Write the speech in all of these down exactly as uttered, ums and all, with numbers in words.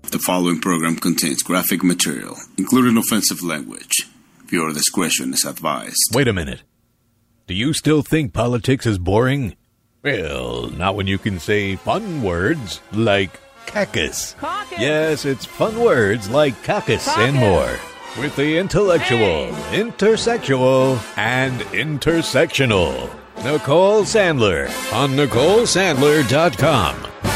The following program contains graphic material, including offensive language. Viewer discretion is advised. Wait a minute. Do you still think politics is boring? Well, not when you can say fun words like caucus. Caucus. Yes, it's fun words like caucus, Caucus. and more. With the intellectual, Hey. intersexual, and intersectional. Nicole Sandler on Nicole Sandler dot com.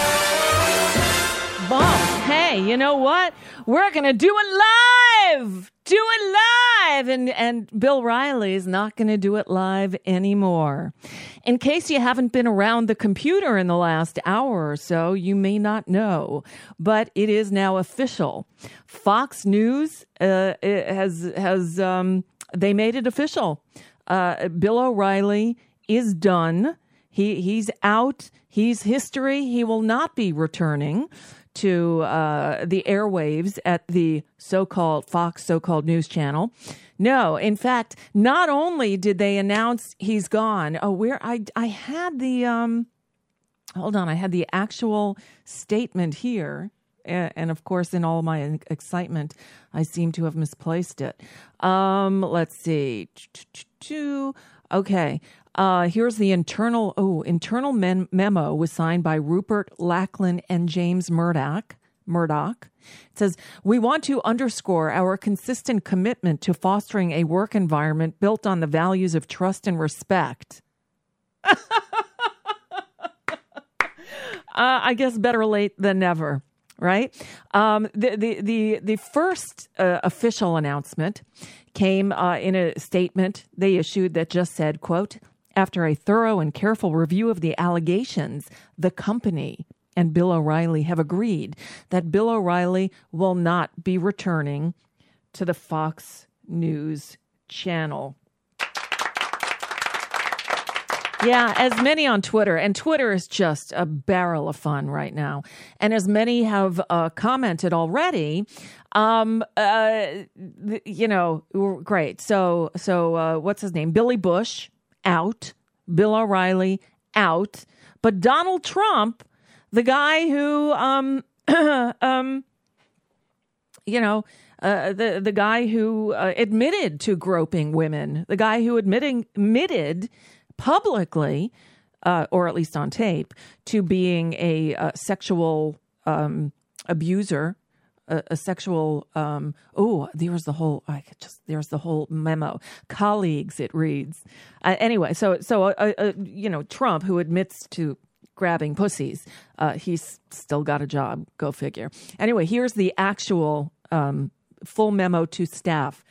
Bob, hey, you know what? We're going to do it live. Do it live. And and Bill Riley's not going to do it live anymore. In case you haven't been around the computer in the last hour or so, you may not know, but it is now official. Fox News uh, has, has um, they made it official. Uh, Bill O'Reilly is done. He He's out. He's history. He will not be returning to uh, the airwaves at the so-called Fox so-called news channel. No, in fact, not only did they announce he's gone. Oh, where I I had the um, hold on, I had the actual statement here, and, and of course, in all my excitement, I seem to have misplaced it. Um, let's see. Okay. Uh, here's the internal, oh, internal men- memo was signed by Rupert Lachlan and James Murdoch. Murdoch. It says, we want to underscore our consistent commitment to fostering a work environment built on the values of trust and respect. uh, I guess better late than never, right? Um, the, the, the, the first uh, official announcement came uh, in a statement they issued that just said, quote, after a thorough and careful review of the allegations, the company and Bill O'Reilly have agreed that Bill O'Reilly will not be returning to the Fox News channel. Yeah, as many on Twitter, and Twitter is just a barrel of fun right now. And as many have uh, commented already, um, uh, th- you know, great. So, so uh, what's his name? Billy Bush, out. Bill O'Reilly, out. But Donald Trump, the guy who, um, um, you know, uh, the the guy who uh, admitted to groping women, the guy who admitting admitted publicly, uh, or at least on tape, to being a, uh sexual um, abuser. A, a sexual, um, oh, there's the whole, I could just, there's the whole memo. Colleagues, it reads. Uh, anyway, so, so, uh, uh, you know, Trump, who admits to grabbing pussies, uh, he's still got a job. Go figure. Anyway, here's the actual um, full memo to staff.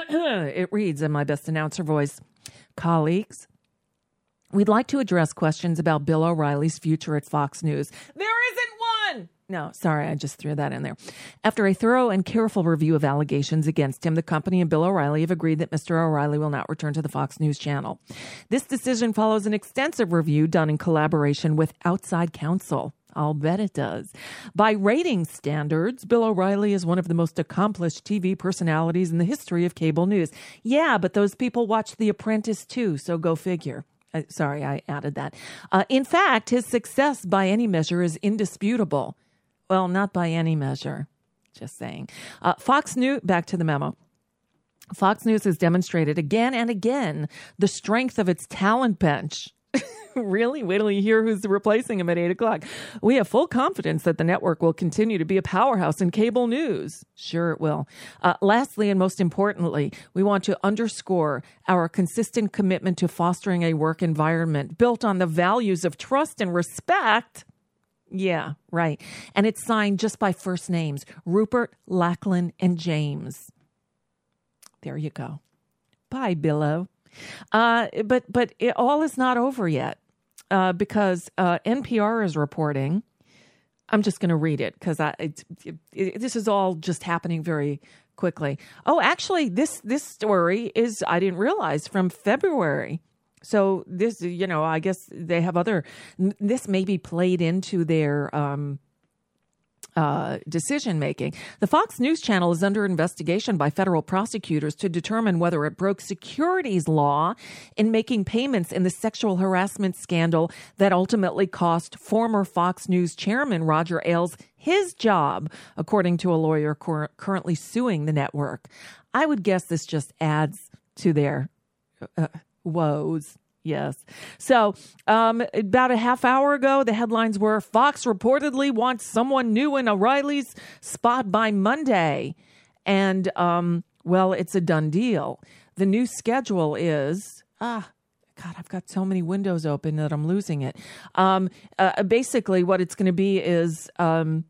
It reads in my best announcer voice, colleagues, we'd like to address questions about Bill O'Reilly's future at Fox News. There isn't one! No, sorry, I just threw that in there. After a thorough and careful review of allegations against him, the company and Bill O'Reilly have agreed that Mister O'Reilly will not return to the Fox News channel. This decision follows an extensive review done in collaboration with outside counsel. I'll bet it does. By rating standards, Bill O'Reilly is one of the most accomplished T V personalities in the history of cable news. Yeah, but those people watch The Apprentice too, so go figure. Uh, sorry, I added that. Uh, in fact, his success by any measure is indisputable. Well, not by any measure. Just saying. Uh, Fox News, back to the memo. Fox News has demonstrated again and again the strength of its talent bench. Really? Wait till you hear who's replacing him at eight o'clock. We have full confidence that the network will continue to be a powerhouse in cable news. Sure it will. Uh, lastly, and most importantly, we want to underscore our consistent commitment to fostering a work environment built on the values of trust and respect. Yeah, right. And it's signed just by first names, Rupert, Lachlan, and James. There you go. Bye, Billo. Uh, but but it, all is not over yet uh, because uh, N P R is reporting. I'm just going to read it because I it, it, it, this is all just happening very quickly. Oh, actually, this this story is, I didn't realize, from February. So this, you know, I guess they have other, this may be played into their um, Uh, decision making. The Fox News Channel is under investigation by federal prosecutors to determine whether it broke securities law in making payments in the sexual harassment scandal that ultimately cost former Fox News chairman Roger Ailes his job, according to a lawyer cor- currently suing the network. I would guess this just adds to their uh, woes. Yes. So um, about a half hour ago, the headlines were Fox reportedly wants someone new in O'Reilly's spot by Monday. And, um, well, it's a done deal. The new schedule is, ah, God, I've got so many windows open that I'm losing it. Um, uh, basically, what it's going to be is um,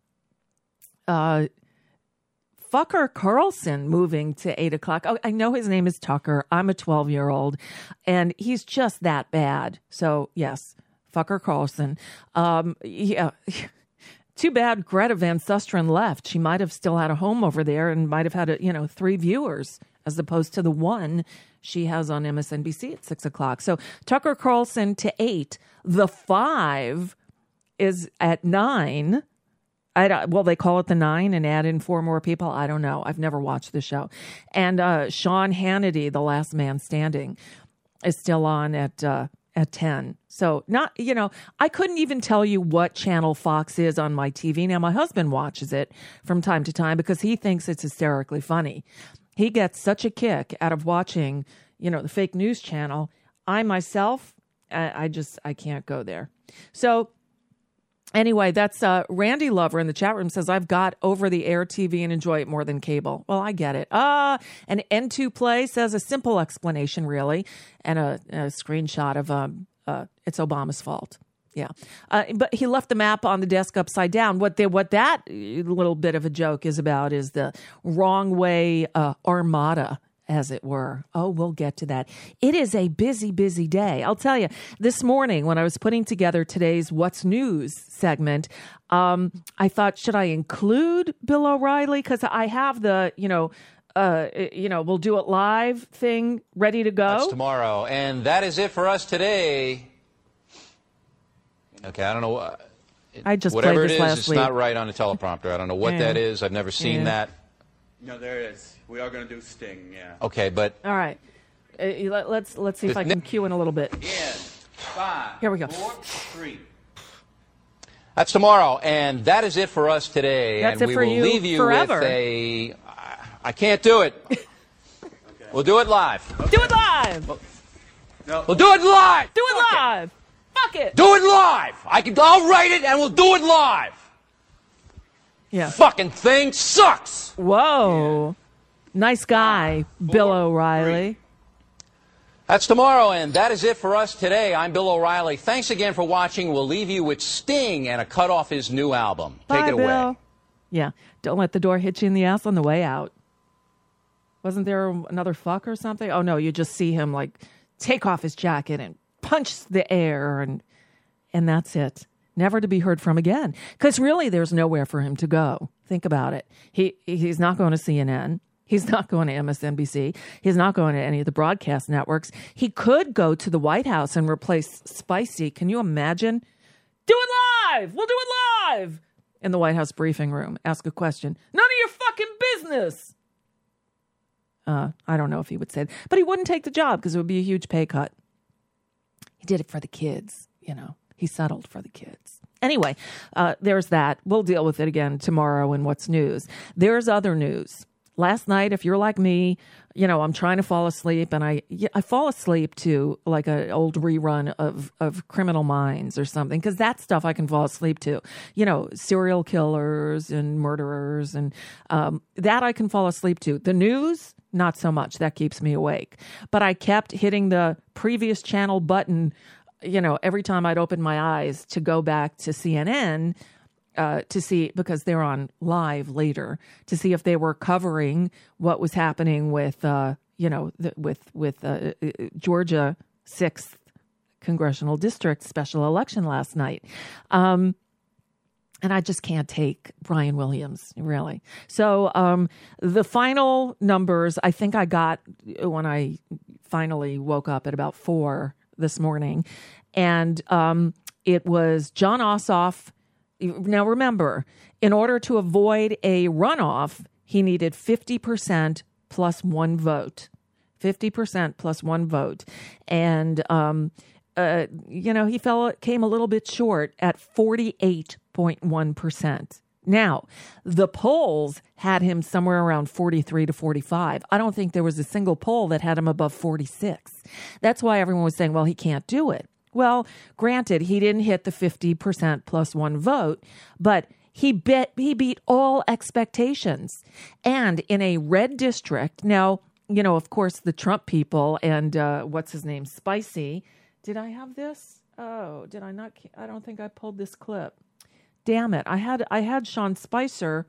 uh Fucker Carlson moving to eight o'clock. Oh, I know his name is Tucker. I'm a twelve-year-old, and he's just that bad. So, yes, Fucker Carlson. Um, yeah. Too bad Greta Van Susteren left. She might have still had a home over there and might have had, a, you know, three viewers as opposed to the one she has on M S N B C at six o'clock. So, Tucker Carlson to eight. The five is at nine. I don't, well, they call it the nine and add in four more people. I don't know. I've never watched the show. And uh, Sean Hannity, The Last Man Standing, is still on at uh, at ten. So not, you know, I couldn't even tell you what channel Fox is on my T V. Now, my husband watches it from time to time because he thinks it's hysterically funny. He gets such a kick out of watching, you know, the fake news channel. I myself, I, I just, I can't go there. So anyway, that's uh, Randy Lover in the chat room says, I've got over-the-air T V and enjoy it more than cable. Well, I get it. Uh, and N two Play says a simple explanation, really, and a, a screenshot of um, uh, it's Obama's fault. Yeah. Uh, but he left the map on the desk upside down. What they, what that little bit of a joke is about is the wrong way uh, armada, as it were. Oh, we'll get to that. It is a busy, busy day. I'll tell you, this morning when I was putting together today's What's News segment, um, I thought, should I include Bill O'Reilly? Because I have the, you know, uh, you know, we'll do it live thing ready to go. That's tomorrow. And that is it for us today. Okay, I don't know. Uh, it, I just whatever played this it is, last it's week. not right on the teleprompter. I don't know what Yeah. that is. I've never seen Yeah. that. No, there it is. We are going to do Sting, yeah. Okay, but All right. Uh, let, let's let's see if I can cue in a little bit. In five, Here we go. four, three. that's tomorrow, and that is it for us today. That's and it we for will you leave you forever. with a. I can't do it. Okay. We'll do it live. Do it live. No. We'll do it live. Do it Fuck live. Fuck it. Do it live. I can. I'll write it, and we'll do it live. Yeah. Fucking thing sucks. Whoa. Nice guy, Five, Bill four, O'Reilly. That's tomorrow, and that is it for us today. I'm Bill O'Reilly. Thanks again for watching. We'll leave you with Sting and a cut off his new album. Take Bye, it away. Bill. Yeah. Don't let the door hit you in the ass on the way out. Wasn't there another fuck or something? Oh, no. You just see him like take off his jacket and punch the air, and and that's it. Never to be heard from again. Because really, there's nowhere for him to go. Think about it. He He's not going to C N N. He's not going to M S N B C. He's not going to any of the broadcast networks. He could go to the White House and replace Spicy. Can you imagine? Do it live. We'll do it live. In the White House briefing room. Ask a question. None of your fucking business. Uh, I don't know if he would say that. But he wouldn't take the job because it would be a huge pay cut. He did it for the kids, you know. He settled for the kids. Anyway, uh, there's that. We'll deal with it again tomorrow in What's News. There's other news. Last night, if you're like me, you know, I'm trying to fall asleep, and I I fall asleep to like an old rerun of, of Criminal Minds or something, because that stuff I can fall asleep to. You know, serial killers and murderers, and um, that I can fall asleep to. The news, not so much. That keeps me awake. But I kept hitting the previous channel button, you know, every time I'd open my eyes to go back to C N N, Uh, to see, because they're on live later, to see if they were covering what was happening with, uh, you know, the, with with uh, Georgia sixth Congressional District special election last night. Um, and I just can't take Brian Williams, really. So um, the final numbers, I think I got when I finally woke up at about four this morning. And um, it was John Ossoff Now, remember, in order to avoid a runoff, he needed fifty percent plus one vote. fifty percent plus one vote. And, um, uh, you know, he fell came a little bit short at forty-eight point one percent. Now, the polls had him somewhere around forty-three to forty-five. I don't think there was a single poll that had him above forty-six. That's why everyone was saying, well, he can't do it. Well, granted, he didn't hit the fifty percent plus one vote, but he bet he beat all expectations. And in a red district, now, you know, of course, the Trump people and uh, what's his name, Spicy. Did I have this? Oh, did I not? I don't think I pulled this clip. Damn it. I had I had Sean Spicer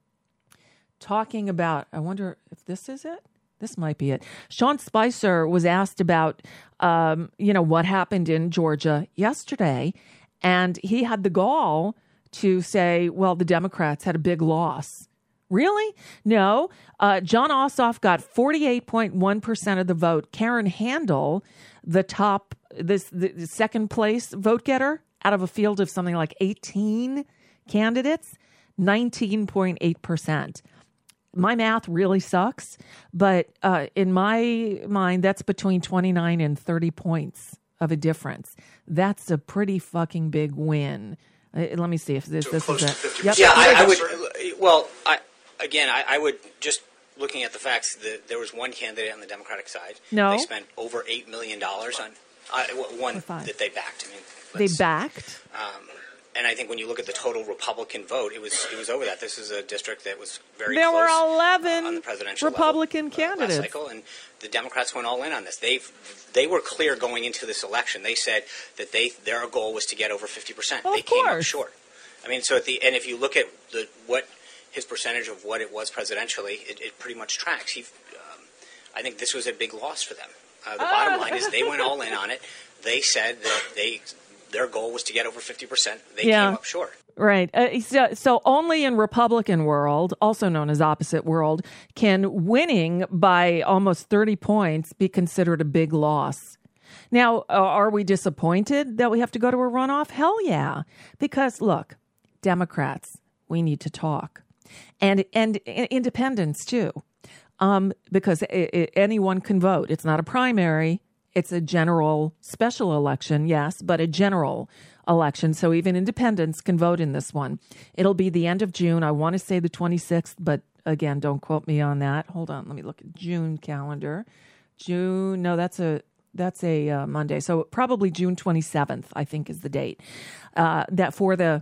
talking about, I wonder if this is it? This might be it. Sean Spicer was asked about, um, you know, what happened in Georgia yesterday. And he had the gall to say, well, the Democrats had a big loss. Really? No. Uh, Jon Ossoff got forty-eight point one percent of the vote. Karen Handel, the top, this the, the second place vote getter, out of a field of something like eighteen candidates, nineteen point eight percent. My math really sucks, but uh, in my mind, that's between twenty-nine and thirty points of a difference. That's a pretty fucking big win. Uh, let me see if this, this is it. Yep. Yeah, I, I would. Well, I, again, I, I would just looking at the facts that there was one candidate on the Democratic side. No, they spent over eight million dollars on uh, one that they backed. I mean, they backed. Um, and I think when you look at the total Republican vote, it was it was over that. This is a district that was very there close. There were eleven uh, on the presidential Republican level, candidates. Uh, last cycle, and the Democrats went all in on this. They they were clear going into this election. They said that they their goal was to get over fifty percent. Well, they of came course. up short. I mean, so at the and if you look at the what his percentage of what it was presidentially, it, it pretty much tracks. He, um, I think this was a big loss for them. Uh, the uh. bottom line is they went all in on it. They said that they their goal was to get over fifty percent. They yeah. came up short. Right. Uh, so, so only in Republican world, also known as opposite world, can winning by almost thirty points be considered a big loss. Now, uh, are we disappointed that we have to go to a runoff? Hell yeah. Because, look, Democrats, we need to talk. And and independents, too. Um, because it, it, anyone can vote. It's not a primary. It's a general special election, yes, but a general election. So even independents can vote in this one. It'll be the end of June. I want to say the twenty-sixth, but again, don't quote me on that. Hold on. Let me look at June calendar. June. No, that's a that's a uh, Monday. So probably June twenty-seventh, I think, is the date uh, that for the,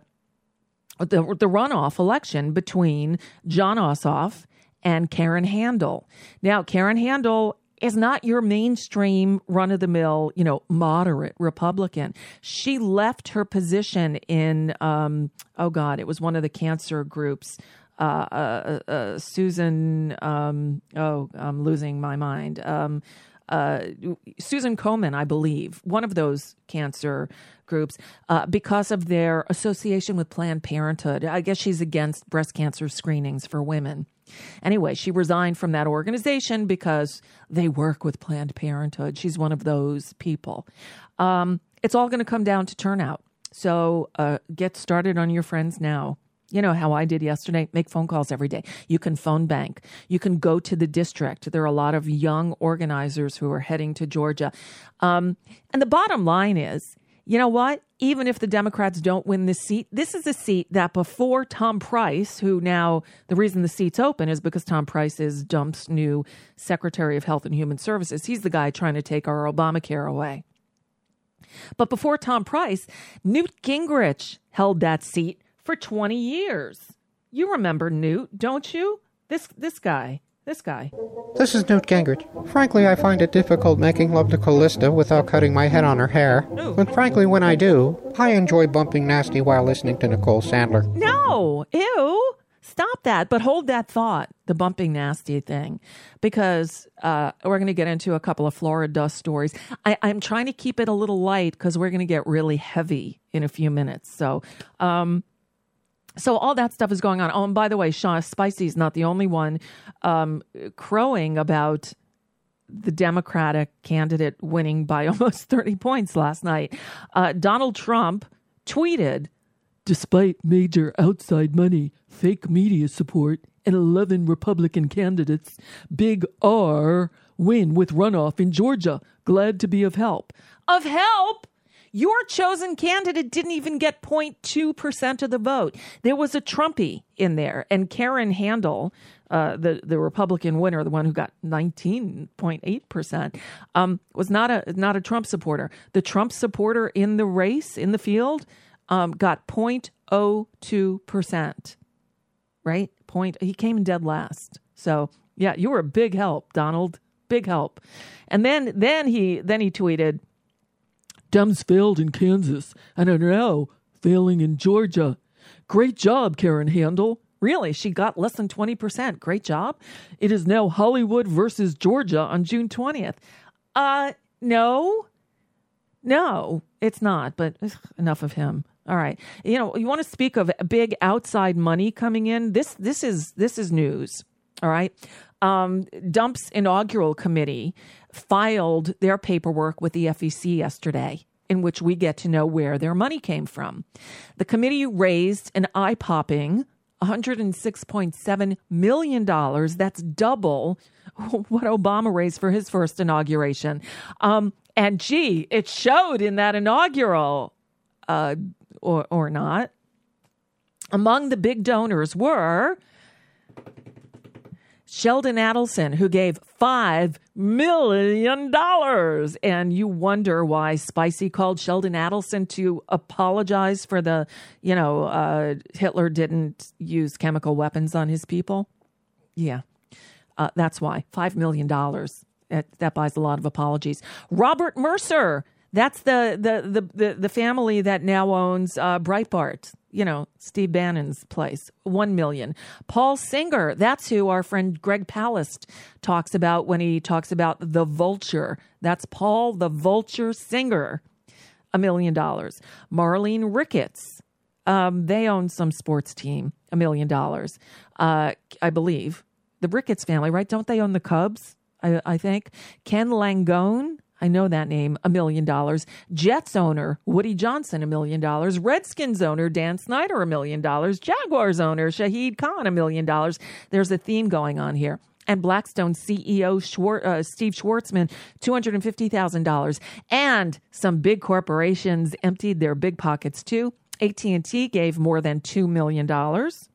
the the runoff election between Jon Ossoff and Karen Handel. Now, Karen Handel is not your mainstream run-of-the-mill, you know, moderate Republican. She left her position in, um, oh, God, it was one of the cancer groups. Uh, uh, uh, Susan, um, oh, I'm losing my mind. Um, uh, Susan Komen, I believe, one of those cancer groups, uh, because of their association with Planned Parenthood. I guess she's against breast cancer screenings for women. Anyway, she resigned from that organization because they work with Planned Parenthood. She's one of those people. Um, it's all going to come down to turnout. So uh, get started on your friends now. You know how I did yesterday? Make phone calls every day. You can phone bank. You can go to the district. There are a lot of young organizers who are heading to Georgia. Um, and the bottom line is, you know what? Even if the Democrats don't win this seat, this is a seat that before Tom Price, who now the reason the seat's open is because Tom Price is Dump's new Secretary of Health and Human Services. He's the guy trying to take our Obamacare away. But before Tom Price, Newt Gingrich held that seat for twenty years. You remember Newt, don't you? This this guy. This guy. This is Newt Gingrich. Frankly, I find it difficult making love to Callista without cutting my head on her hair. Ooh. But frankly, when I do, I enjoy bumping nasty while listening to Nicole Sandler. No! Ew! Stop that. But hold that thought, the bumping nasty thing, because uh, we're going to get into a couple of Florida dust stories. I, I'm trying to keep it a little light because we're going to get really heavy in a few minutes. So, um... So all that stuff is going on. Oh, and by the way, Sean Spicy is not the only one um, crowing about the Democratic candidate winning by almost thirty points last night. Uh, Donald Trump tweeted Despite major outside money, fake media support, and eleven Republican candidates, Big R win with runoff in Georgia. Glad to be of help. Of help? Your chosen candidate didn't even get zero point two percent of the vote. There was a Trumpy in there, and Karen Handel, uh, the, the Republican winner, the one who got nineteen point eight percent, um, was not a not a Trump supporter. The Trump supporter in the race, in the field, um, got zero point zero two percent, right? Point. He came in dead last. So, yeah, you were a big help, Donald. Big help. And then then he then he tweeted, Dems failed in Kansas and are now failing in Georgia. Great job, Karen Handel. Really? She got less than twenty percent. Great job. It is now Hollywood versus Georgia on June twentieth. Uh, no. No, it's not, but ugh, enough of him. All right. You know, you want to speak of big outside money coming in? This this is this is news. All right. Um, Dump's inaugural committee filed their paperwork with the F E C yesterday, in which we get to know where their money came from. The committee raised an eye-popping one hundred six point seven million dollars. That's double what Obama raised for his first inauguration. Um, and gee, it showed in that inaugural, uh, or, or not. Among the big donors were Sheldon Adelson, who gave five million dollars. And you wonder why Spicy called Sheldon Adelson to apologize for the, you know, uh, Hitler didn't use chemical weapons on his people. Yeah, uh, that's why. five million dollars. That, that buys a lot of apologies. Robert Mercer. That's the the the the, the family that now owns uh, Breitbart. You know, Steve Bannon's place. One million. Paul Singer. That's who our friend Greg Palast talks about when he talks about the Vulture. That's Paul the Vulture Singer. A million dollars. Marlene Ricketts. Um, they own some sports team. A million dollars. Uh, I believe. The Ricketts family, right? Don't they own the Cubs? I, I think. Ken Langone. I know that name, a million dollars. Jets owner, Woody Johnson, a million dollars. Redskins owner, Dan Snyder, a million dollars. Jaguars owner, Shahid Khan, a million dollars. There's a theme going on here. And Blackstone C E O Schwar- uh, Steve Schwartzman, two hundred fifty thousand dollars. And some big corporations emptied their big pockets too. A T and T gave more than two million dollars.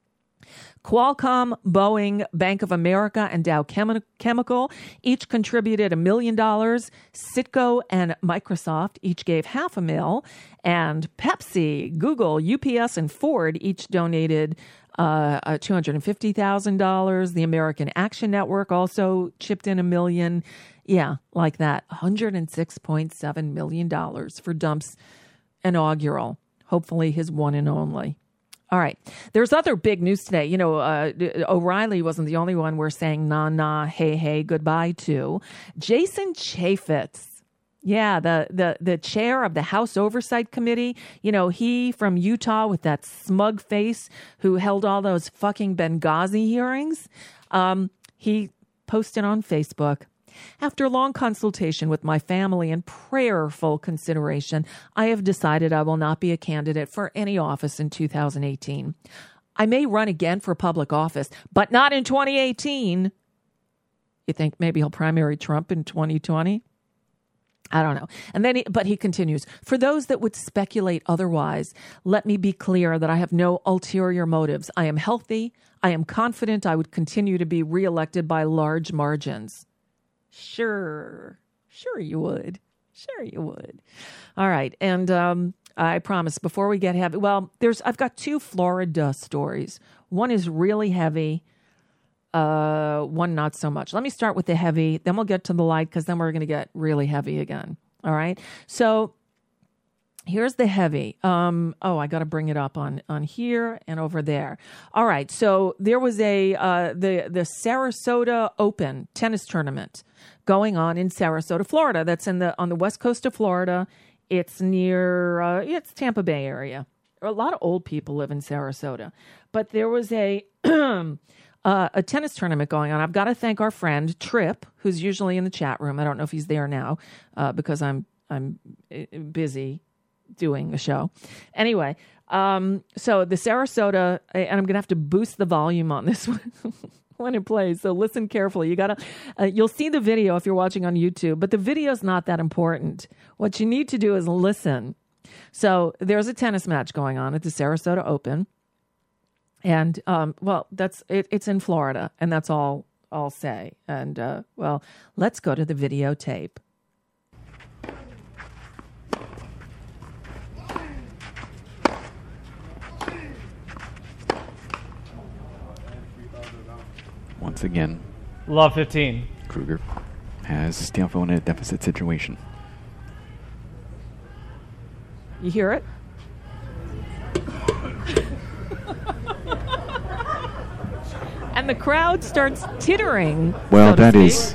Qualcomm, Boeing, Bank of America, and Dow Chemi- Chemical each contributed a million dollars. Citgo and Microsoft each gave half a mil. And Pepsi, Google, U P S, and Ford each donated uh, uh, two hundred fifty thousand dollars. The American Action Network also chipped in a million. Yeah, like that. one hundred six point seven million dollars for Dump's inaugural. Hopefully his one and only. All right. There's other big news today. You know, uh, O'Reilly wasn't the only one we're saying nah, nah, hey, hey, goodbye to. Jason Chaffetz. Yeah, the, the, the chair of the House Oversight Committee. You know, he from Utah with that smug face who held all those fucking Benghazi hearings. Um, he posted on Facebook, after long consultation with my family and prayerful consideration, I have decided I will not be a candidate for any office in two thousand eighteen. I may run again for public office, but not in twenty eighteen. You think maybe he'll primary Trump in twenty twenty? I don't know. And then, he, but he continues, for those that would speculate otherwise, let me be clear that I have no ulterior motives. I am healthy. I am confident I would continue to be reelected by large margins. Sure. Sure you would. Sure you would. All right. And um, I promise before we get heavy, well, there's I've got two Florida stories. One is really heavy. Uh, one not so much. Let me start with the heavy. Then we'll get to the light because then we're going to get really heavy again. All right. So here's the heavy. Um, oh, I got to bring it up on, on here and over there. All right. So there was a uh, the the Sarasota Open tennis tournament going on in Sarasota, Florida. That's in the on the west coast of Florida. It's near uh, it's Tampa Bay area. A lot of old people live in Sarasota, but there was a uh, a tennis tournament going on. I've got to thank our friend Trip, who's usually in the chat room. I don't know if he's there now uh, because I'm I'm busy doing a show. Anyway, um, so the Sarasota, and I'm going to have to boost the volume on this one when it plays. So listen carefully. You gotta, uh, you'll see the video if you're watching on YouTube, but the video's not that important. What you need to do is listen. So there's a tennis match going on at the Sarasota Open. And, um, well, that's it, it's in Florida, and that's all I'll say. And, uh, well, let's go to the videotape. Once again, Love fifteen. Kruger has Stamford in a deficit situation. You hear it? And the crowd starts tittering. Well, so to that speak. is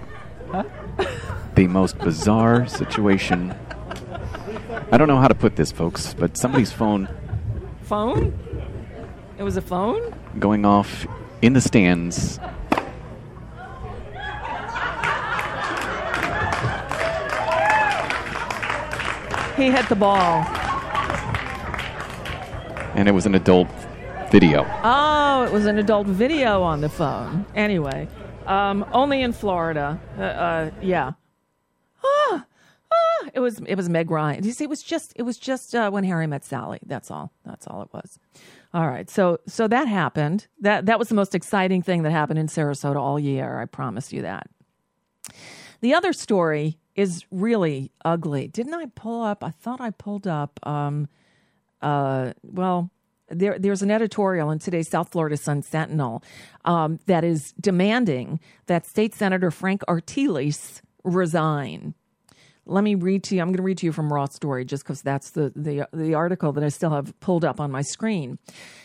the most bizarre situation. I don't know how to put this, folks, but somebody's phone Phone? It was a phone? going off in the stands. He hit the ball. And it was an adult video. Oh, it was an adult video on the phone. Anyway, um, only in Florida. Uh, uh, yeah. Ah, ah, it was it was Meg Ryan. You see, it was just it was just uh, When Harry Met Sally. That's all. That's all it was. All right. So so that happened. That that was the most exciting thing that happened in Sarasota all year. I promise you that. The other story is really ugly. Didn't I pull up? I thought I pulled up. Um, uh, well. There, there's an editorial in today's South Florida Sun Sentinel um, that is demanding that State Senator Frank Artiles resign. Let me read to you. I'm going to read to you from Raw Story just because that's the, the the article that I still have pulled up on my screen.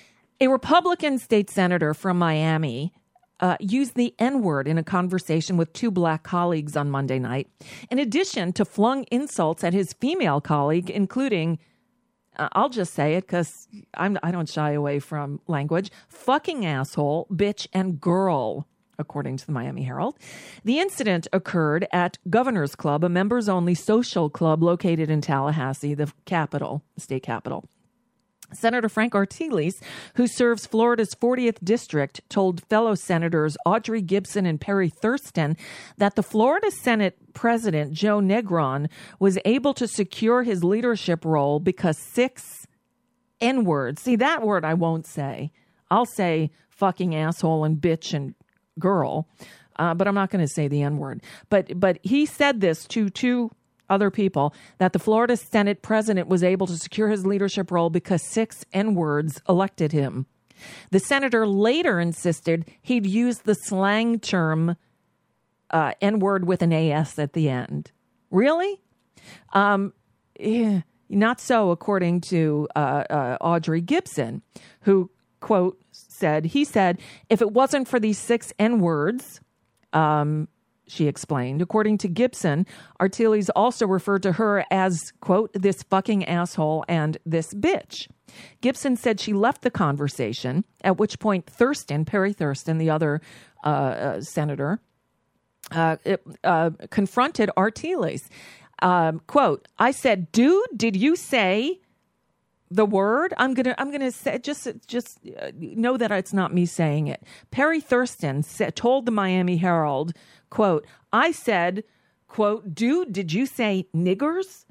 A Republican state senator from Miami uh, used the N-word in a conversation with two black colleagues on Monday night, in addition to flung insults at his female colleague, including... Uh, I'll just say it because I'm I don't shy away from language. Fucking asshole, bitch, and girl, according to the Miami Herald. The incident occurred at Governor's Club, a members-only social club located in Tallahassee, the capital, state capital. Senator Frank Artiles, who serves Florida's fortieth district, told fellow senators Audrey Gibson and Perry Thurston that the Florida Senate President, Joe Negron, was able to secure his leadership role because six N-words. See, that word I won't say. I'll say fucking asshole and bitch and girl, uh, but I'm not going to say the N-word. But, but he said this to two other people, that the Florida Senate president was able to secure his leadership role because six N-words elected him. The senator later insisted he'd used the slang term uh, N-word with an A S at the end. Really? Um, eh, not so, according to uh, uh, Audrey Gibson, who, quote, said, he said, if it wasn't for these six N-words, um, she explained. According to Gibson, Artiles also referred to her as, quote, this fucking asshole and this bitch. Gibson said she left the conversation, at which point Thurston, Perry Thurston, the other uh, uh, senator, uh, uh, confronted Artiles. Um, quote, I said, dude, did you say the word? I'm gonna, I'm gonna say, just, just uh, know that it's not me saying it. Perry Thurston said, told the Miami Herald, quote, I said, quote, dude, did you say niggers?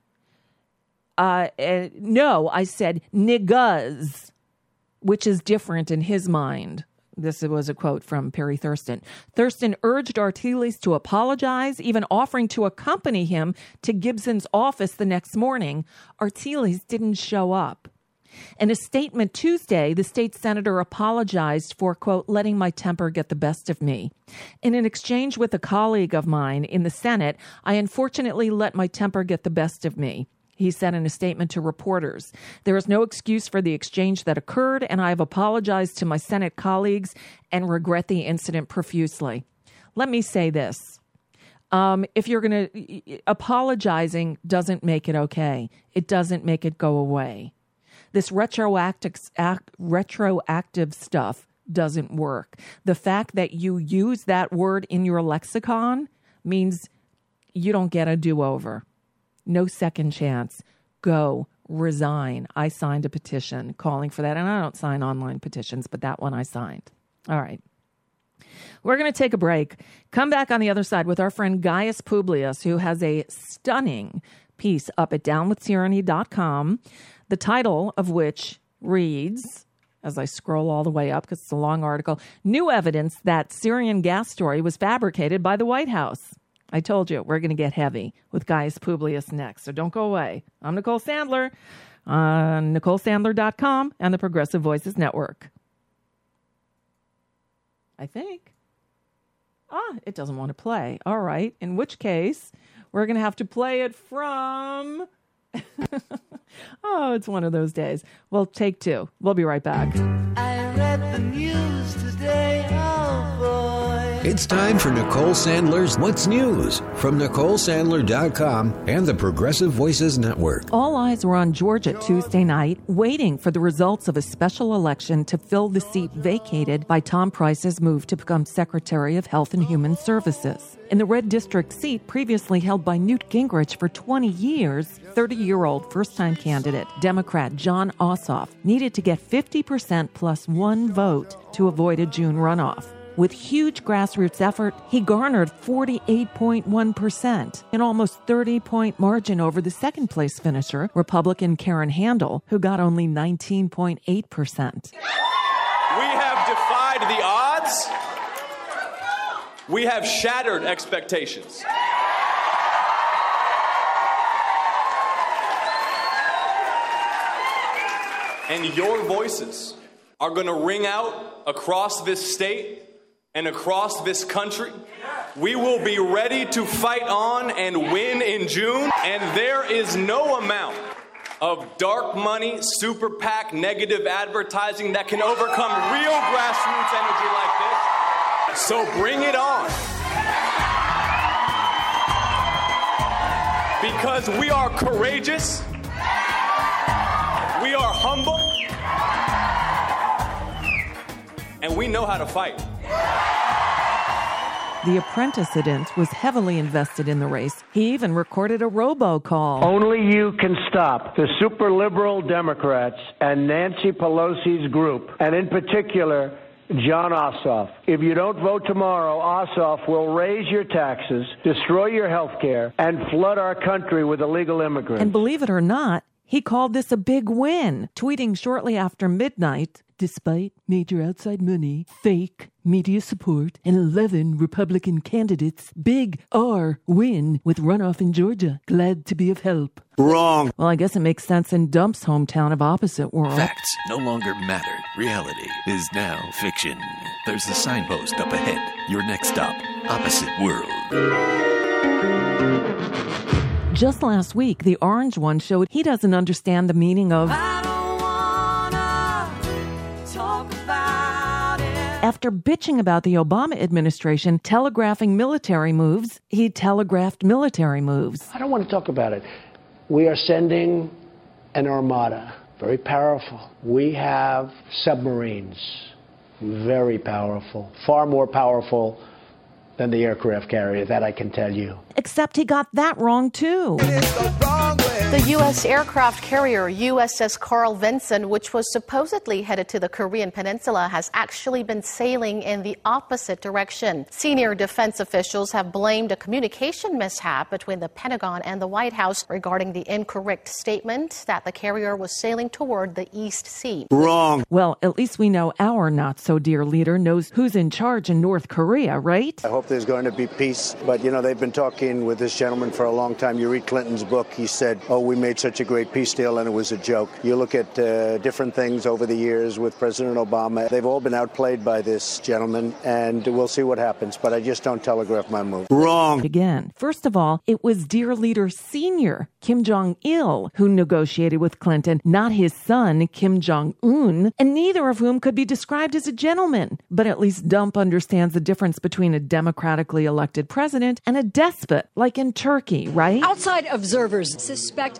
Uh, uh, no, I said niggas, which is different in his mind. This was a quote from Perry Thurston. Thurston urged Artiles to apologize, even offering to accompany him to Gibson's office the next morning. Artiles didn't show up. In a statement Tuesday, the state senator apologized for, quote, letting my temper get the best of me. In an exchange with a colleague of mine in the Senate, I unfortunately let my temper get the best of me, he said in a statement to reporters. There is no excuse for the exchange that occurred, and I have apologized to my Senate colleagues and regret the incident profusely. Let me say this. Um, if you're going to, apologizing doesn't make it okay. It doesn't make it go away. This retroactive, act, retroactive stuff doesn't work. The fact that you use that word in your lexicon means you don't get a do-over. No second chance. Go resign. I signed a petition calling for that. And I don't sign online petitions, but that one I signed. All right. We're going to take a break. Come back on the other side with our friend Gaius Publius, who has a stunning piece up at down with tyranny dot com, the title of which reads, as I scroll all the way up because it's a long article, New Evidence That Syrian Gas Story Was Fabricated by the White House. I told you, we're going to get heavy with Gaius Publius next, so don't go away. I'm Nicole Sandler on Nicole Sandler dot com and the Progressive Voices Network. I think. Ah, it doesn't want to play. All right. In which case, we're going to have to play it from... oh, it's one of those days. Well, take two. We'll be right back. I read the news today, oh boy. It's time for Nicole Sandler's What's News from Nicole Sandler dot com and the Progressive Voices Network. All eyes were on Georgia Tuesday night, waiting for the results of a special election to fill the seat vacated by Tom Price's move to become Secretary of Health and Human Services. In the red district seat previously held by Newt Gingrich for twenty years, thirty-year-old first-time candidate Democrat Jon Ossoff needed to get fifty percent plus one vote to avoid a June runoff. With huge grassroots effort, he garnered forty-eight point one percent, an almost thirty-point margin over the second-place finisher, Republican Karen Handel, who got only nineteen point eight percent. We have defied the odds. We have shattered expectations. And your voices are going to ring out across this state and across this country. We will be ready to fight on and win in June. And there is no amount of dark money, super PAC, negative advertising that can overcome real grassroots energy like this. So bring it on. Because we are courageous. We are humble. And we know how to fight. The apprentice was heavily invested in the race. He even recorded a robocall. Only you can stop the super liberal Democrats and Nancy Pelosi's group, and in particular, Jon Ossoff. If you don't vote tomorrow, Ossoff will raise your taxes, destroy your health care, and flood our country with illegal immigrants. And believe it or not, he called this a big win, tweeting shortly after midnight, despite major outside money, fake media support, and eleven Republican candidates, big R win with runoff in Georgia. Glad to be of help. Wrong. Well, I guess it makes sense in Dump's hometown of opposite world. Facts no longer matter. Reality is now fiction. There's a signpost up ahead. Your next stop, opposite world. Just last week, the orange one showed he doesn't understand the meaning of I don't wanna talk about it. After bitching about the Obama administration telegraphing military moves, he telegraphed military moves. I don't want to talk about it. We are sending an armada, very powerful. We have submarines, very powerful, far more powerful than the aircraft carrier, that I can tell you. Except he got that wrong, too. The U S aircraft carrier U S S Carl Vinson, which was supposedly headed to the Korean Peninsula, has actually been sailing in the opposite direction. Senior defense officials have blamed a communication mishap between the Pentagon and the White House regarding the incorrect statement that the carrier was sailing toward the East Sea. Wrong. Well, at least we know our not-so-dear leader knows who's in charge in North Korea, right? I hope there's going to be peace. But, you know, they've been talking with this gentleman for a long time. You read Clinton's book. He said, oh, we made such a great peace deal, and it was a joke. You look at uh, different things over the years with President Obama. They've all been outplayed by this gentleman, and we'll see what happens. But I just don't telegraph my move. Wrong. Again, first of all, it was dear leader senior Kim Jong-il who negotiated with Clinton, not his son, Kim Jong-un, and neither of whom could be described as a gentleman. But at least Dump understands the difference between a democratically elected president and a despot, like in Turkey, right? Outside observers suspect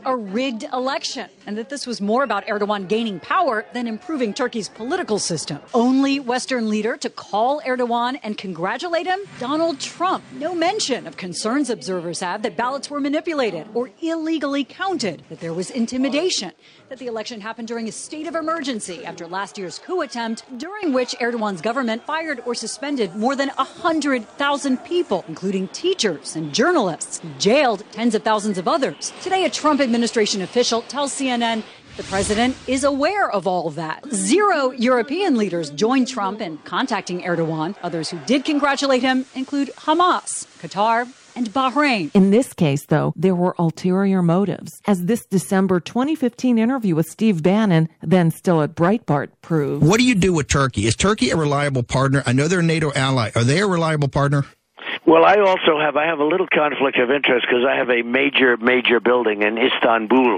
a rigged election and that this was more about Erdogan gaining power than improving Turkey's political system. Only Western leader to call Erdogan and congratulate him, Donald Trump. No mention of concerns observers have that ballots were manipulated or illegally counted, that there was intimidation, that the election happened during a state of emergency after last year's coup attempt, during which Erdogan's government fired or suspended more than one hundred thousand people, including teachers and journalists, jailed tens of thousands of others. Today, a Trump administration official tells C N N the president is aware of all of that. Zero European leaders joined Trump in contacting Erdogan. Others who did congratulate him include Hamas, Qatar, and Bahrain. In this case, though, there were ulterior motives, as this December twenty fifteen interview with Steve Bannon, then still at Breitbart, proved. What do you do with Turkey? Is Turkey a reliable partner? I know they're a NATO ally. Are they a reliable partner? Well, I also have I have a little conflict of interest because I have a major, major building in Istanbul,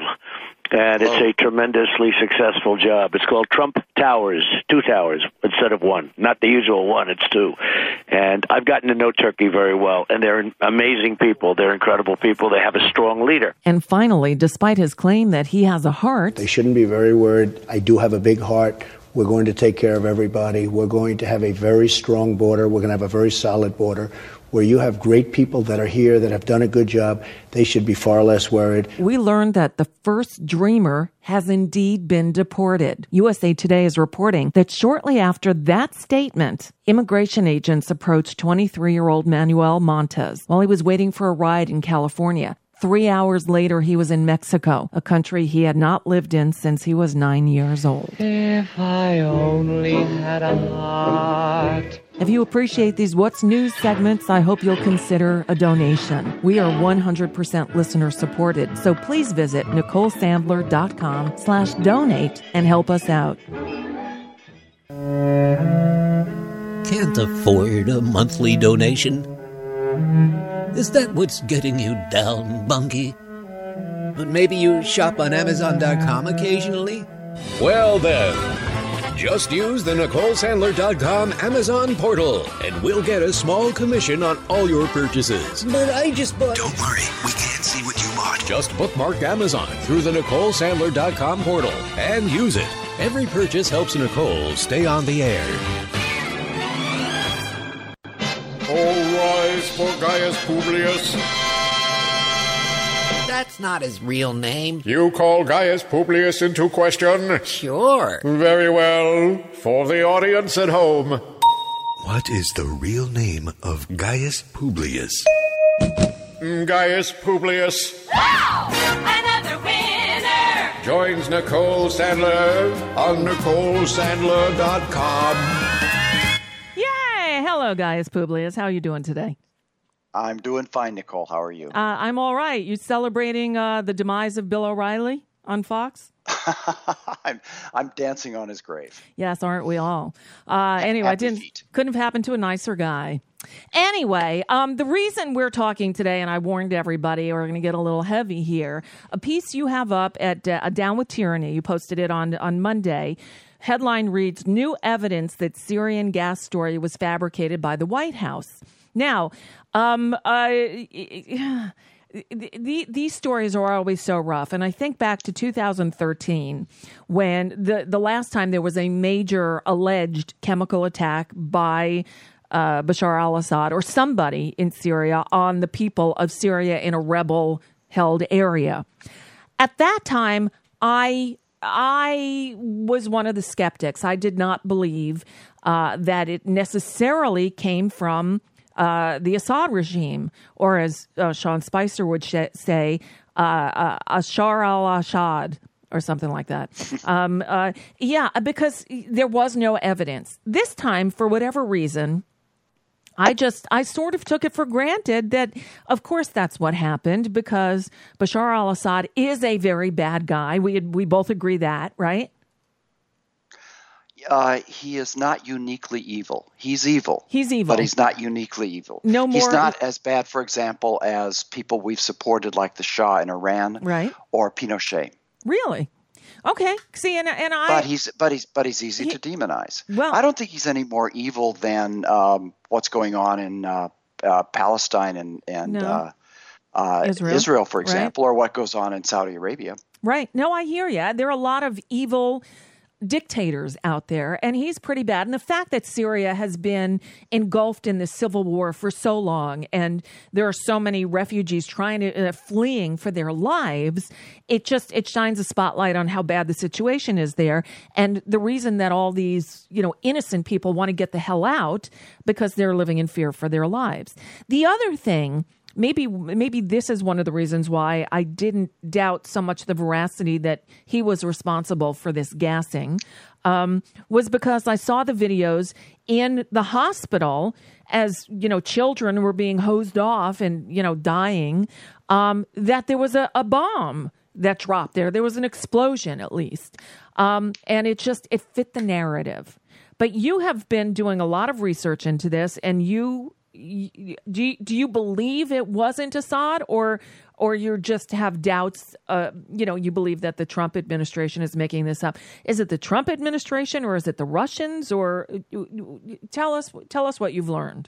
and it's a tremendously successful job. It's called Trump Towers, two towers instead of one. Not the usual one, it's two. And I've gotten to know Turkey very well, and they're amazing people. They're incredible people. They have a strong leader. And finally, despite his claim that he has a heart, They shouldn't be very worried. I do have a big heart. We're going to take care of everybody. We're going to have a very strong border. We're going to have a very solid border. Where you have great people that are here that have done a good job, they should be far less worried. we learned that the first dreamer has indeed been deported. U S A Today is reporting that shortly after that statement, immigration agents approached twenty-three-year-old Manuel Montes while he was waiting for a ride in California. Three hours later, he was in Mexico, a country he had not lived in since he was nine years old. If I only had a heart. If you appreciate these What's News segments, I hope you'll consider a donation. We are one hundred percent listener supported, so please visit NicoleSandler.com slash donate and help us out. Can't afford a monthly donation? Is that what's getting you down, Bunky? But maybe you shop on Amazon dot com occasionally? Well then, just use the Nicole Sandler dot com Amazon portal, and we'll get a small commission on all your purchases. But I just bought... Don't worry, we can't see what you bought. Just bookmark Amazon through the Nicole Sandler dot com portal and use it. Every purchase helps Nicole stay on the air. All rise for Gaius Publius. That's not his real name. You call Gaius Publius into question? Sure. Very well. For the audience at home. What is the real name of Gaius Publius? Gaius Publius. Wow! Another winner! Joins Nicole Sandler on Nicole Sandler dot com. Yay! Hello, Gaius Publius. How are you doing today? I'm doing fine, Nicole. How are you? Uh, I'm all right. You celebrating uh, the demise of Bill O'Reilly on Fox? I'm I'm dancing on his grave. Yes, aren't we all? Uh, anyway, I didn't feet. couldn't have happened to a nicer guy. Anyway, um, the reason we're talking today, and I warned everybody, we're going to get a little heavy here. A piece you have up at uh, Down with Tyranny. You posted it on on Monday. Headline reads: New evidence that Syrian gas story was fabricated by the White House. Now, um, uh, the, the, these stories are always so rough. And I think back to two thousand thirteen, when the, the last time there was a major alleged chemical attack by uh, Bashar al-Assad or somebody in Syria on the people of Syria in a rebel-held area. At that time, I... I was one of the skeptics. I did not believe uh, that it necessarily came from uh, the Assad regime, or as uh, Sean Spicer would sh- say, uh, uh, Ashar al-Assad, or something like that. um, uh, yeah, because there was no evidence. This time, for whatever reason, I just, I sort of took it for granted that, of course, that's what happened, because Bashar al-Assad is a very bad guy. We we both agree that, right? Uh, he is not uniquely evil. He's evil. He's evil. But he's not uniquely evil. No more. He's not as bad, for example, as people we've supported like the Shah in Iran, right, or Pinochet. Really? Okay. See, and and I. But he's but he's but he's easy he, to demonize. Well, I don't think he's any more evil than um, what's going on in uh, uh, Palestine and and no. uh, uh, Israel, Israel, for right. example, or what goes on in Saudi Arabia. Right. No, I hear you. There are a lot of evil dictators out there, and he's pretty bad. And the fact that Syria has been engulfed in this civil war for so long, and there are so many refugees trying to uh, fleeing for their lives, it just it shines a spotlight on how bad the situation is there, and the reason that all these you know innocent people want to get the hell out because they're living in fear for their lives. The other thing. Maybe maybe this is one of the reasons why I didn't doubt so much the veracity that he was responsible for this gassing, um, was because I saw the videos in the hospital as, you know, children were being hosed off and, you know, dying, um, that there was a, a bomb that dropped there. There was an explosion, at least. Um, and it just, it fit the narrative. But you have been doing a lot of research into this, and you... Do you, do you believe it wasn't Assad, or or you just have doubts? Uh, you know, you believe that the Trump administration is making this up. Is it the Trump administration, or is it the Russians? Or tell us tell us what you've learned.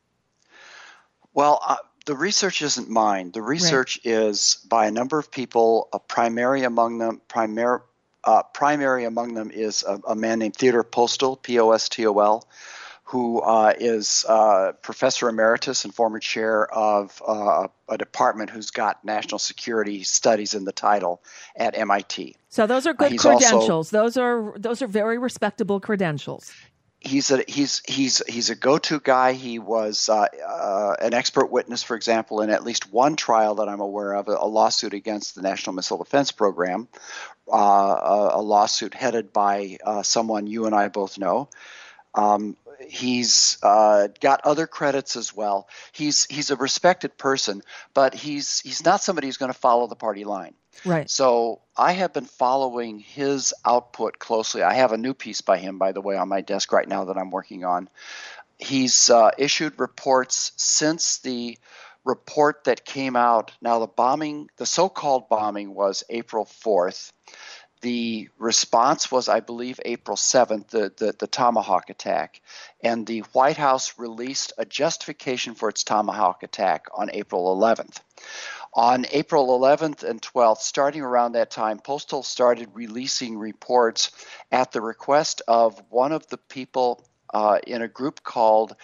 Well, uh, the research isn't mine. The research right. is by a number of people. A primary among them, primary uh, primary among them is a, a man named Theodore Postol, P O S T O L. Who uh, is uh, professor emeritus and former chair of uh, a department who's got national security studies in the title at M I T. So those are good uh, credentials. Also, those are those are very respectable credentials. He's a he's he's he's a go-to guy. He was uh, uh, an expert witness, for example, in at least one trial that I'm aware of, a, a lawsuit against the National Missile Defense Program, uh, a, a lawsuit headed by uh, someone you and I both know. Um, He's uh, got other credits as well. He's he's a respected person, but he's he's not somebody who's going to follow the party line. Right. So I have been following his output closely. I have a new piece by him, by the way, on my desk right now that I'm working on. He's uh, issued reports since the report that came out. Now the bombing, the so-called bombing, was April fourth. The response was, I believe, April seventh, the, the, the Tomahawk attack. And the White House released a justification for its Tomahawk attack on April eleventh. On April eleventh and twelfth, starting around that time, Postal started releasing reports at the request of one of the people uh, in a group called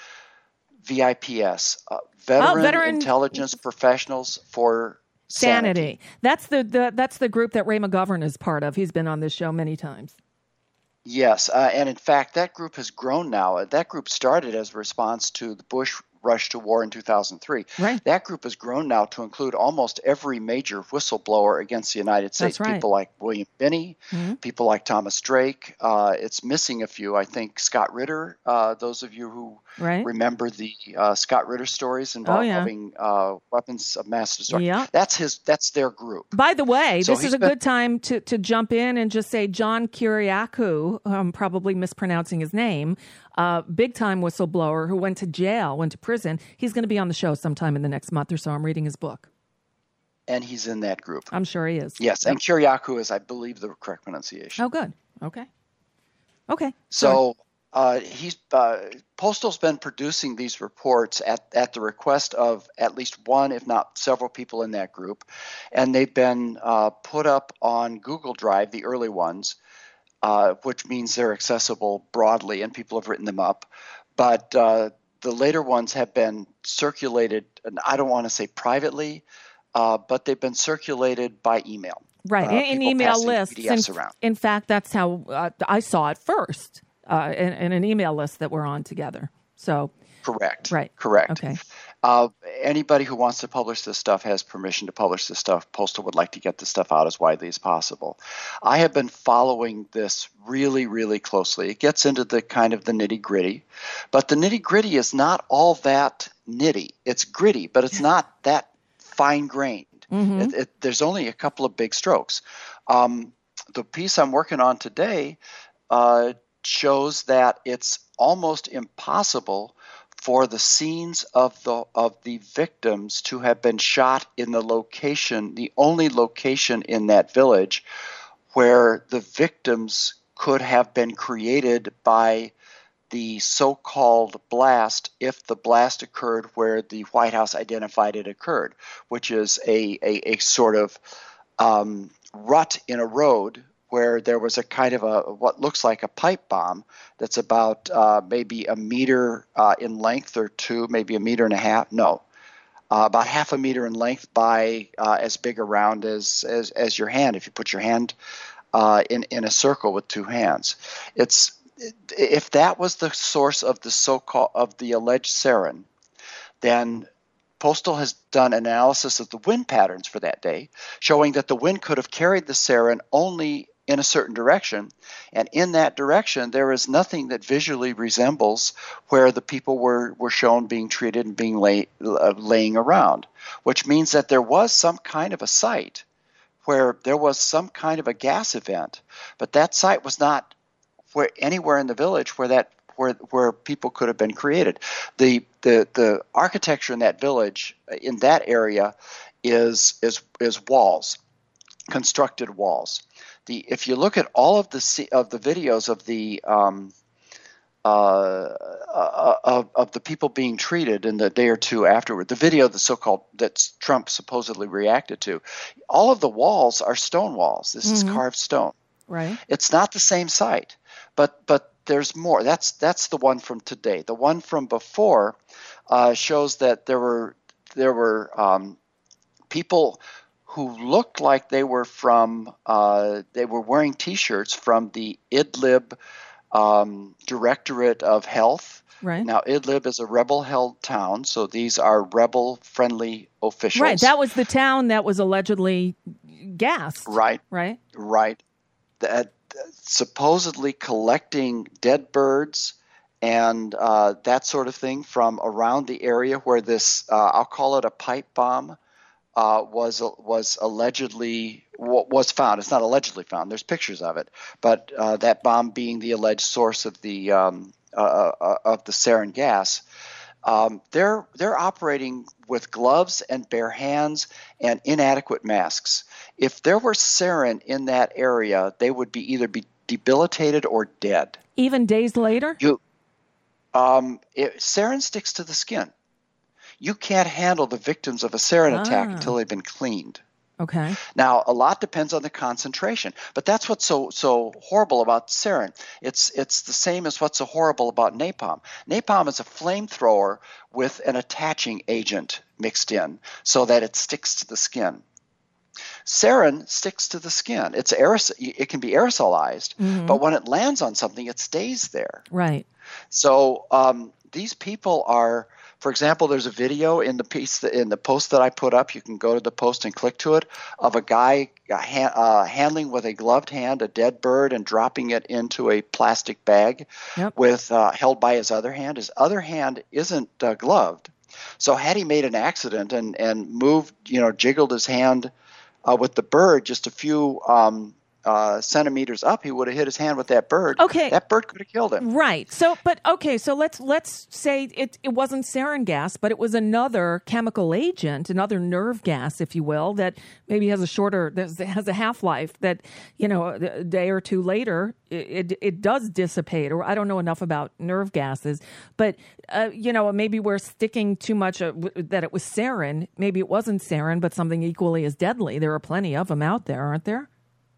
V I P S, uh, Veteran, oh, Veteran Intelligence Professionals for Sanity. Sanity. That's the, the that's the group that Ray McGovern is part of. He's been on this show many times. Yes, uh, and in fact, that group has grown now. That group started as a response to the Bush rush to war in two thousand three. Right. That group has grown now to include almost every major whistleblower against the United States. That's right. People like William Binney, mm-hmm. people like Thomas Drake. Uh, it's missing a few. I think Scott Ritter, uh, those of you who right. remember the uh, Scott Ritter stories involving oh, yeah. uh, weapons of mass destruction. Yeah. That's his. That's their group. By the way, so this is a been, good time to, to jump in and just say John Kiriakou, I'm probably mispronouncing his name, uh, big-time whistleblower who went to jail, went to prison. He's going to be on the show sometime in the next month or so. I'm reading his book. And he's in that group. I'm sure he is. Yes, and Kiriakou is, I believe, the correct pronunciation. Oh, good. Okay. Okay. So uh, he's uh, Postal's been producing these reports at, at the request of at least one, if not several people in that group, and they've been uh, put up on Google Drive, the early ones, uh, which means they're accessible broadly, and people have written them up. But uh, the later ones have been circulated, and I don't want to say privately, uh, but they've been circulated by email. Right, uh, in email lists. In, around. in fact, that's how uh, I saw it first, uh, in, in an email list that we're on together. So correct, right, correct. Okay. Uh, anybody who wants to publish this stuff has permission to publish this stuff. Postal would like to get this stuff out as widely as possible. I have been following this really, really closely. It gets into the kind of the nitty gritty, but the nitty gritty is not all that nitty. It's gritty, but it's not that fine grained. Mm-hmm. It, it, there's only a couple of big strokes. Um, the piece I'm working on today uh, shows that it's almost impossible for the scenes of the of the victims to have been shot in the location, the only location in that village where the victims could have been created by the so-called blast if the blast occurred where the White House identified it occurred, which is a, a, a sort of um, rut in a road where there was a kind of a what looks like a pipe bomb that's about uh, maybe a meter uh, in length or two, maybe a meter and a half. No, uh, about half a meter in length by uh, as big around as, as as your hand. If you put your hand uh, in in a circle with two hands, it's if that was the source of the so-called of the alleged sarin, then Postal has done analysis of the wind patterns for that day, showing that the wind could have carried the sarin only in a certain direction, and in that direction there is nothing that visually resembles where the people were, were shown being treated and being lay, uh, laying around, which means that there was some kind of a site where there was some kind of a gas event, but that site was not where anywhere in the village where that where where people could have been created. The the the architecture in that village, in that area, is is is walls, constructed walls. The if you look at all of the of the videos of the um, uh, uh, of, of the people being treated in the day or two afterward, the video, the so-called that Trump supposedly reacted to, all of the walls are stone walls. This mm-hmm. is carved stone. Right. It's not the same site, but but there's more. That's that's the one from today. The one from before uh, shows that there were there were um, people who looked like they were from uh, they were wearing T-shirts from the Idlib um, Directorate of Health. Right. Now, Idlib is a rebel-held town, so these are rebel-friendly officials. Right. That was the town that was allegedly gassed. Right. Right. Right. That supposedly collecting dead birds and uh, that sort of thing from around the area where this, uh, I'll call it a pipe bomb, uh, was was allegedly was found. It's not allegedly found. There's pictures of it, but uh, that bomb being the alleged source of the um, uh, uh, of the sarin gas. Um, they're they're operating with gloves and bare hands and inadequate masks. If there were sarin in that area, they would be either be debilitated or dead. Even days later? You, um, it, sarin sticks to the skin. You can't handle the victims of a sarin Ah. attack until they've been cleaned. Okay. Now, a lot depends on the concentration, but that's what's so so horrible about sarin. It's it's the same as what's so horrible about napalm. Napalm is a flamethrower with an attaching agent mixed in so that it sticks to the skin. Sarin sticks to the skin. It's aerosol, it can be aerosolized, Mhm. but when it lands on something, it stays there. Right. So um, these people are, for example, there's a video in the piece that, in the post that I put up. You can go to the post and click to it, of a guy uh, ha- uh, handling with a gloved hand a dead bird and dropping it into a plastic bag Yep. with uh, held by his other hand. His other hand isn't uh, gloved, so had he made an accident and and moved, you know, jiggled his hand uh, with the bird just a few um, uh, centimeters up, he would have hit his hand with that bird. Okay. That bird could have killed him. Right. So, but okay. So let's let's say it it wasn't sarin gas, but it was another chemical agent, another nerve gas, if you will, that maybe has a shorter, that has a half life. That, you know, a day or two later, it, it it does dissipate. Or I don't know enough about nerve gases, but uh, you know, maybe we're sticking too much uh, w- that it was sarin. Maybe it wasn't sarin, but something equally as deadly. There are plenty of them out there, aren't there?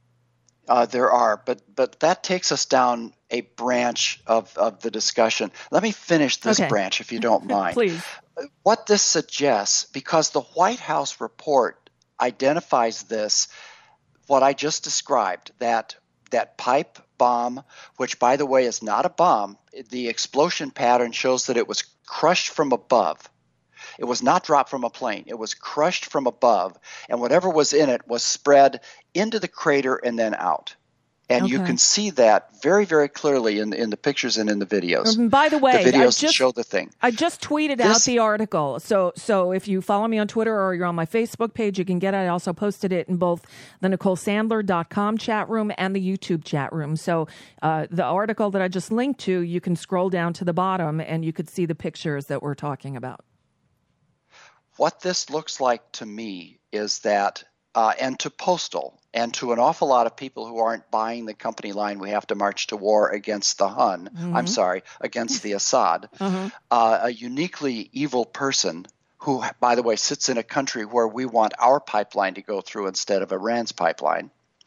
Uh, there are, but but that takes us down a branch of, of the discussion. Let me finish this Okay. branch, if you don't mind. Please. What this suggests, because the White House report identifies this, what I just described, that that pipe bomb, which, by the way, is not a bomb, the explosion pattern shows that it was crushed from above. It was not dropped from a plane. It was crushed from above, and whatever was in it was spread into the crater and then out. And you Okay. can see that very, very clearly in, in the pictures and in the videos. Um, by the way, the I videos just- show the thing. I just tweeted out This- the article. So so if you follow me on Twitter or you're on my Facebook page, you can get it. I also posted it in both the Nicole Sandler dot com chat room and the YouTube chat room. So uh, the article that I just linked to, you can scroll down to the bottom and you could see the pictures that we're talking about. What this looks like to me is that, uh, and to Postal, And to an awful lot of people who aren't buying the company line, we have to march to war against the Hun. Mhm. I'm sorry, against the Assad, Uh-huh. uh, a uniquely evil person who, by the way, sits in a country where we want our pipeline to go through instead of Iran's pipeline.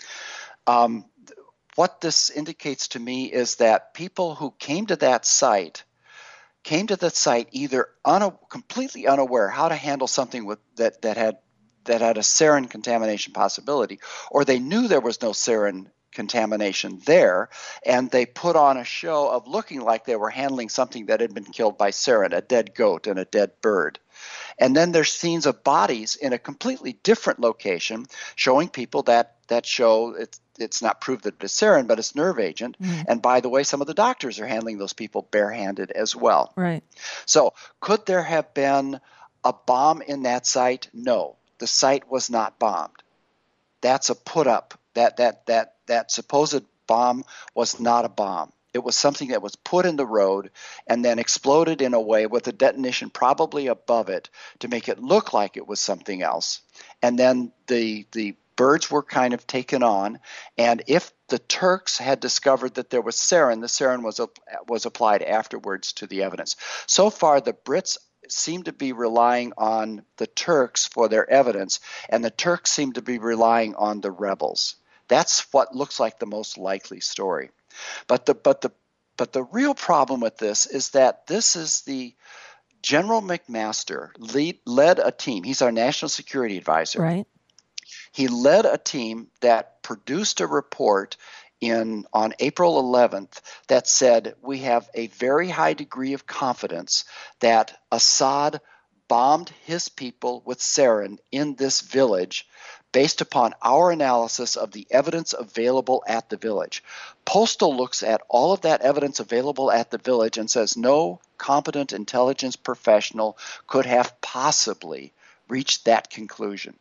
Um, what this indicates to me is that people who came to that site came to the site either una- completely unaware how to handle something with that, that had that had a sarin contamination possibility, or they knew there was no sarin contamination there, and they put on a show of looking like they were handling something that had been killed by sarin, a dead goat and a dead bird. And then there's scenes of bodies in a completely different location showing people that, that show it's, it's not proved that it's sarin, but it's nerve agent. Mhm. And by the way, some of the doctors are handling those people barehanded as well. Right. So could there have been a bomb in that site? No. The site was not bombed. That's a put up. That that that that supposed bomb was not a bomb. It was something that was put in the road and then exploded in a way with a detonation probably above it to make it look like it was something else. And then the the birds were kind of taken on. And if the Turks had discovered that there was sarin, the sarin was was applied afterwards to the evidence. So far, the Brits seem to be relying on the Turks for their evidence, and the Turks seem to be relying on the rebels. That's what looks like the most likely story. But the but the but the real problem with this is that this is the General McMaster lead, led a team. He's our national security advisor. Right. He led a team that produced a report in on April eleventh that said we have a very high degree of confidence that Assad bombed his people with sarin in this village based upon our analysis of the evidence available at the village. Postal looks at all of that evidence available at the village and says no competent intelligence professional could have possibly reached that conclusion.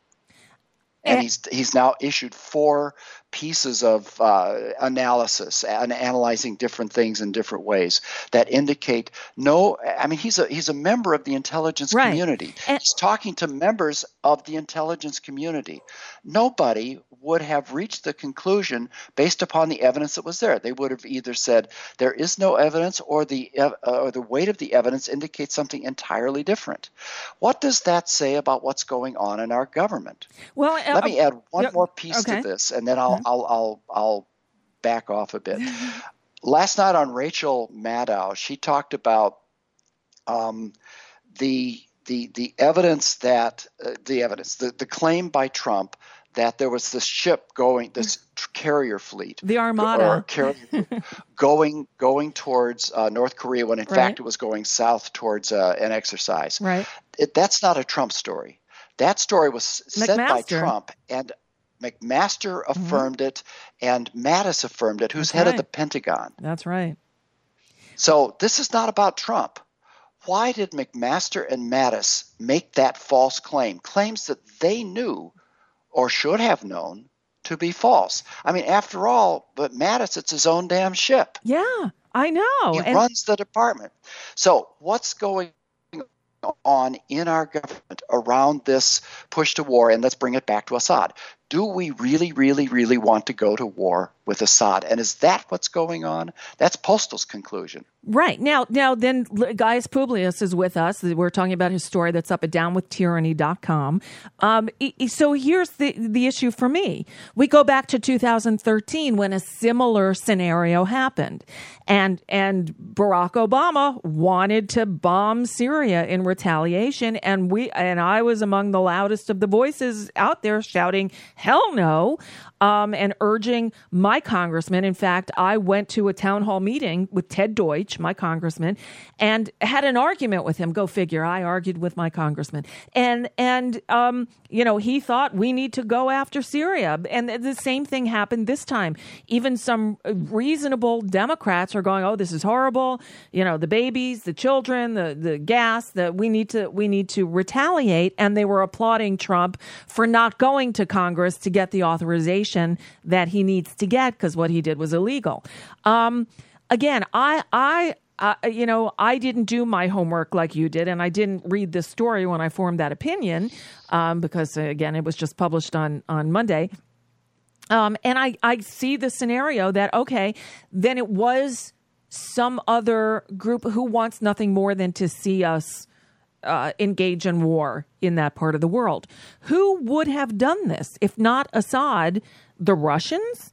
And he's he's now issued four pieces of uh, analysis and analyzing different things in different ways that indicate no. I mean, he's a he's a member of the intelligence Right. community. And- he's talking to members of the intelligence community. Nobody would have reached the conclusion based upon the evidence that was there. They would have either said there is no evidence, or the uh, or the weight of the evidence indicates something entirely different. What does that say about what's going on in our government? Well, uh, Let me add one yeah, more piece okay. to this, and then I'll Mhm. I'll I'll I'll back off a bit. Last night on Rachel Maddow, she talked about um, the the the evidence that uh, the evidence the, the claim by Trump that there was this ship going, this tr- carrier fleet, The Armada. or carrier going going towards uh, North Korea when in Right. fact it was going south towards uh, an exercise. Right. It, that's not a Trump story. That story was said by McMaster. Trump, and McMaster affirmed it, and Mattis affirmed it, who's That's head of right. the Pentagon. That's right. So this is not about Trump. Why did McMaster and Mattis make that false claim? Claims that they knew or should have known to be false. I mean, after all, but Mattis, it's his own damn ship. Yeah, I know. He And- runs the department. So what's going on in our government around this push to war? And let's bring it back to Assad. Do we really, really, really want to go to war with Assad? And is that what's going on? That's Postal's conclusion. Right. Now, now then L- Gaius Publius is with us. We're talking about his story that's up at down with tyranny dot com. Um, e- e- so here's the, the issue for me. We go back to two thousand thirteen when a similar scenario happened. And, and Barack Obama wanted to bomb Syria in retaliation. And we, and I was among the loudest of the voices out there shouting, hell no, um, and urging my congressman. In fact, I went to a town hall meeting with Ted Deutsch, my congressman, and had an argument with him. Go figure. I argued with my congressman. And, and um, you know, he thought we need to go after Syria. And the same thing happened this time. Even some reasonable Democrats are going, oh, this is horrible. You know, the babies, the children, the, the gas, that we need to, we need to retaliate. And they were applauding Trump for not going to Congress to get the authorization that he needs to get, because what he did was illegal. Um, again, I, I, uh, you know, I didn't do my homework like you did, and I didn't read this story when I formed that opinion, um, because, uh, again, it was just published on, on Monday. Um, and I, I see the scenario that, okay, then it was some other group who wants nothing more than to see us uh, engage in war in that part of the world. Who would have done this if not Assad? The Russians?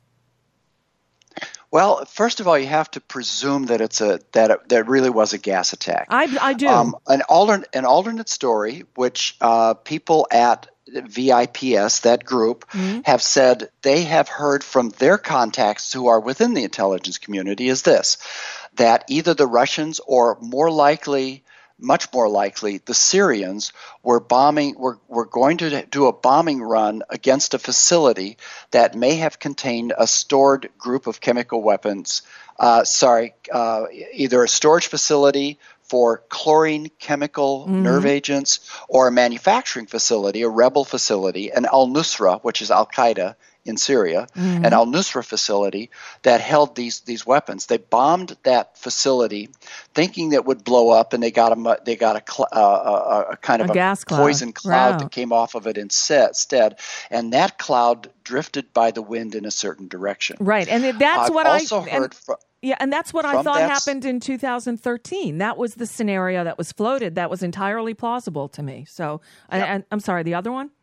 Well, first of all, you have to presume that it's a that it, that it really was a gas attack. I, I do. Um, an alternate an alternate story, which uh, people at V I P S, that group, mm-hmm. have said they have heard from their contacts who are within the intelligence community, is this: that either the Russians or more likely, much more likely, the Syrians were bombing, were, were going to do a bombing run against a facility that may have contained a stored group of chemical weapons. Uh, sorry, uh, either a storage facility for chlorine chemical mm-hmm. nerve agents or a manufacturing facility, a rebel facility, an al-Nusra, which is Al-Qaeda in Syria, mm-hmm. an al-Nusra facility that held these these weapons. They bombed that facility, thinking that it would blow up, and they got a they got a, cl- uh, a, a kind of a, a gas cloud. poison cloud wow. that came off of it instead, and that cloud drifted by the wind in a certain direction. Right, and that's I've what also I heard and, from. Yeah, and that's what I thought happened in two thousand thirteen. That was the scenario that was floated. That was entirely plausible to me. So, yeah. and, and I'm sorry, the other one?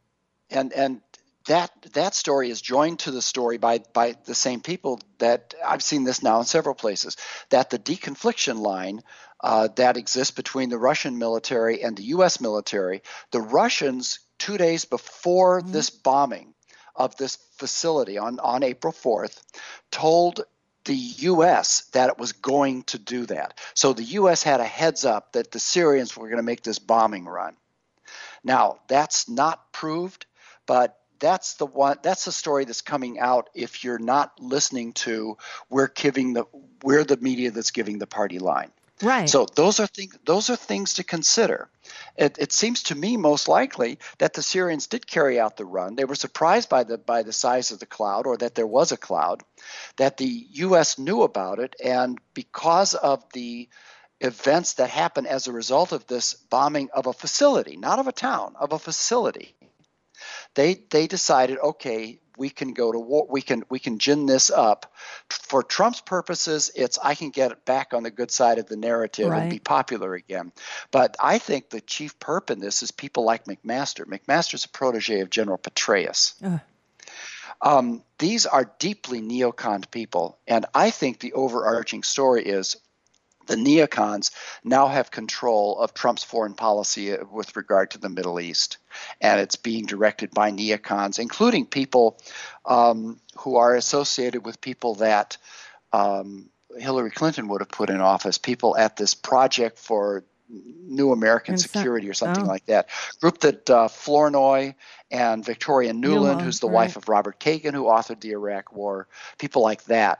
And and that that story is joined to the story by by the same people that I've seen this now in several places, that the deconfliction line uh, that exists between the Russian military and the U S military, the Russians, two days before mm-hmm. this bombing of this facility on, on April fourth, told the U S that it was going to do that. So the U S had a heads up that the Syrians were going to make this bombing run. Now, that's not proved, but that's the one that's the story that's coming out if you're not listening to we're giving the we're the media that's giving the party line. Right. So those are things those are things to consider. It, it seems to me most likely that the Syrians did carry out the run. They were surprised by the by the size of the cloud, or that there was a cloud, that the U S knew about it, and because of the events that happened as a result of this bombing of a facility, not of a town, of a facility, they they decided, okay, we can go to war. We can we can gin this up. For Trump's purposes, it's I can get it back on the good side of the narrative right. and be popular again. But I think the chief perp in this is people like McMaster. McMaster's a protege of General Petraeus. Uh. Um, these are deeply neocon people, and I think the overarching story is the neocons now have control of Trump's foreign policy with regard to the Middle East, and it's being directed by neocons, including people um, who are associated with people that um, Hillary Clinton would have put in office, people at this Project for New American Security or something oh. like that, group that uh, Flournoy and Victoria Nuland, Newland, who's the right. wife of Robert Kagan, who authored the Iraq War, people like that.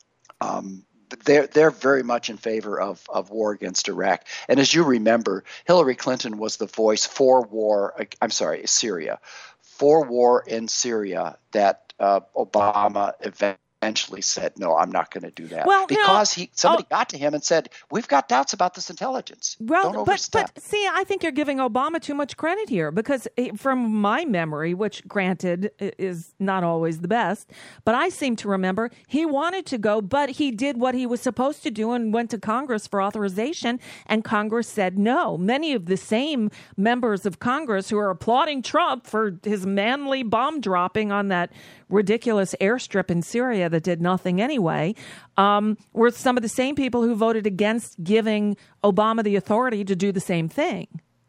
Um, They're they're very much in favor of, of war against Iraq. And as you remember, Hillary Clinton was the voice for war. I'm sorry, Syria, for war in Syria that uh, Obama eventually said, no, I'm not going to do that. Well, because no, he somebody oh, got to him and said, we've got doubts about this intelligence. Well, Don't but, overstep. but see, I think you're giving Obama too much credit here, because from my memory, which granted is not always the best, but I seem to remember he wanted to go, but he did what he was supposed to do and went to Congress for authorization, and Congress said no. Many of the same members of Congress who are applauding Trump for his manly bomb dropping on that ridiculous airstrip in Syria that did nothing anyway, um, were some of the same people who voted against giving Obama the authority to do the same thing.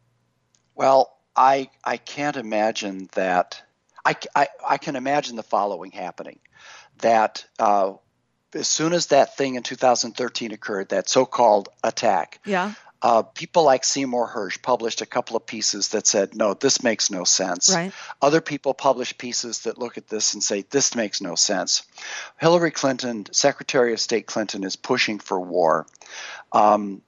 Well, I I can't imagine that. I, I, I can imagine the following happening, that uh, as soon as that thing in two thousand thirteen occurred, that so-called attack, yeah. Uh, people like Seymour Hersh published a couple of pieces that said, no, this makes no sense. Right. Other people publish pieces that look at this and say, this makes no sense. Hillary Clinton, Secretary of State Clinton, is pushing for war. Um,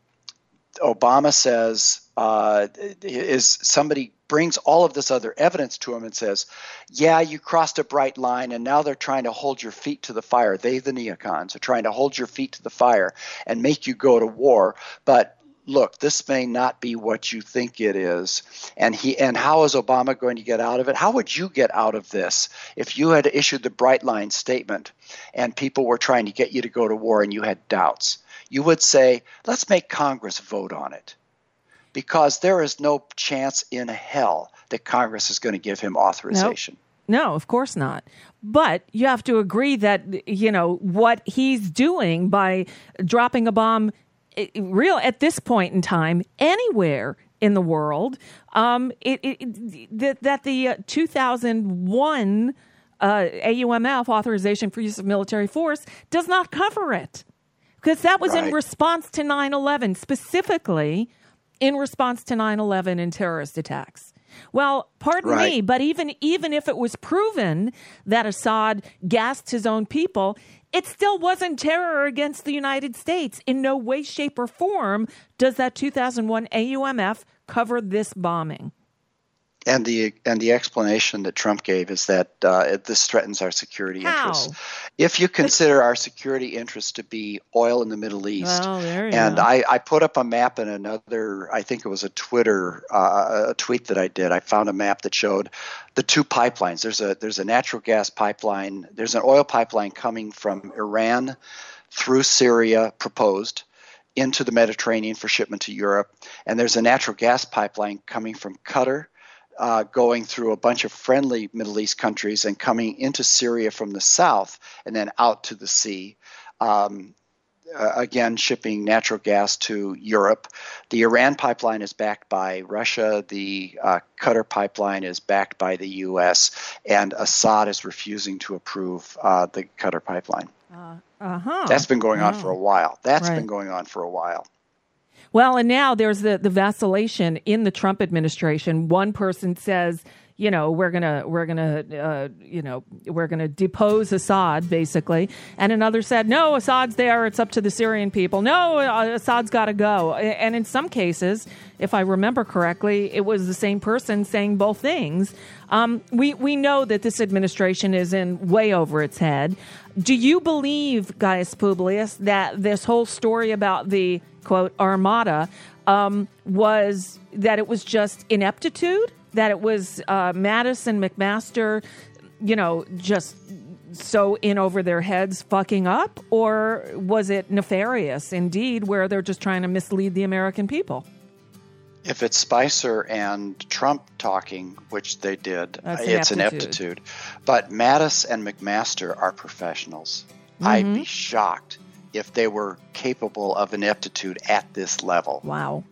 Obama says, uh, is somebody brings all of this other evidence to him and says, yeah, you crossed a bright line, and now they're trying to hold your feet to the fire. They, the neocons, are trying to hold your feet to the fire and make you go to war. But look, this may not be what you think it is. And he and how is Obama going to get out of it? How would you get out of this if you had issued the bright line statement and people were trying to get you to go to war and you had doubts? You would say, let's make Congress vote on it, because there is no chance in hell that Congress is going to give him authorization. Nope. No, of course not. But you have to agree that, you know, what he's doing by dropping a bomb real at this point in time anywhere in the world, um, it, it, it, that, that the uh, two thousand one uh, A U M F authorization for use of military force does not cover it, because that was right. in response to nine eleven, specifically in response to nine eleven and terrorist attacks. Well, pardon right. me, but even even if it was proven that Assad gassed his own people, it still wasn't terror against the United States. In no way, shape, or form does that two thousand one A U M F cover this bombing. And the and the explanation that Trump gave is that uh, this threatens our security How? interests. If you consider our security interests to be oil in the Middle East, well, there you and go. I, I put up a map in another, I think it was a Twitter uh, a tweet that I did. I found a map that showed the two pipelines. There's a there's a natural gas pipeline. There's an oil pipeline coming from Iran through Syria, proposed, into the Mediterranean for shipment to Europe, and there's a natural gas pipeline coming from Qatar, Uh, going through a bunch of friendly Middle East countries and coming into Syria from the south and then out to the sea, um, uh, again shipping natural gas to Europe. The Iran pipeline is backed by Russia. The uh, Qatar pipeline is backed by the U S, and Assad is refusing to approve uh, the Qatar pipeline. Uh, uh-huh. That's been going on oh. for a while. That's right. been going on for a while. Well, and now there's the, the vacillation in the Trump administration. One person says, you know, we're gonna we're gonna uh, you know we're gonna depose Assad, basically, and another said, no, Assad's there. It's up to the Syrian people. No, uh, Assad's got to go. And in some cases, if I remember correctly, it was the same person saying both things. Um, we we know that this administration is in way over its head. Do you believe, Gaius Publius, that this whole story about the quote armada um, was that it was just ineptitude, that it was uh, Mattis and McMaster, you know, just so in over their heads fucking up, or was it nefarious indeed, where they're just trying to mislead the American people? If it's Spicer and Trump talking, which they did, That's it's ineptitude. ineptitude. But Mattis and McMaster are professionals. Mm-hmm. I'd be shocked if they were capable of ineptitude at this level. Wow.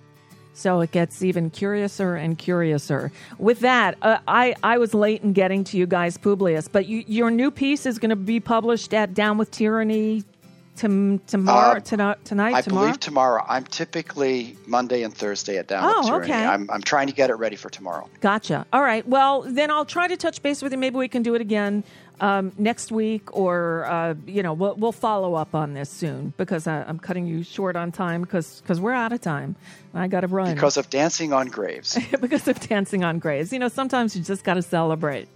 So it gets even curiouser and curiouser. With that, uh, I, I was late in getting to you guys, Publius, but you, your new piece is going to be published at Down with Tyranny to, tomorrow, Uh, tonight, tonight, I tomorrow? believe tomorrow. I'm typically Monday and Thursday at Down Oh, with Tyranny. okay. I'm, I'm trying to get it ready for tomorrow. Gotcha. All right. Well, then I'll try to touch base with you. Maybe we can do it again um, next week, or, uh, you know, we'll, we'll follow up on this soon, because I, I'm cutting you short on time because because we're out of time. I got to run. Because of Dancing on Graves. Because of Dancing on Graves. You know, sometimes you just got to celebrate.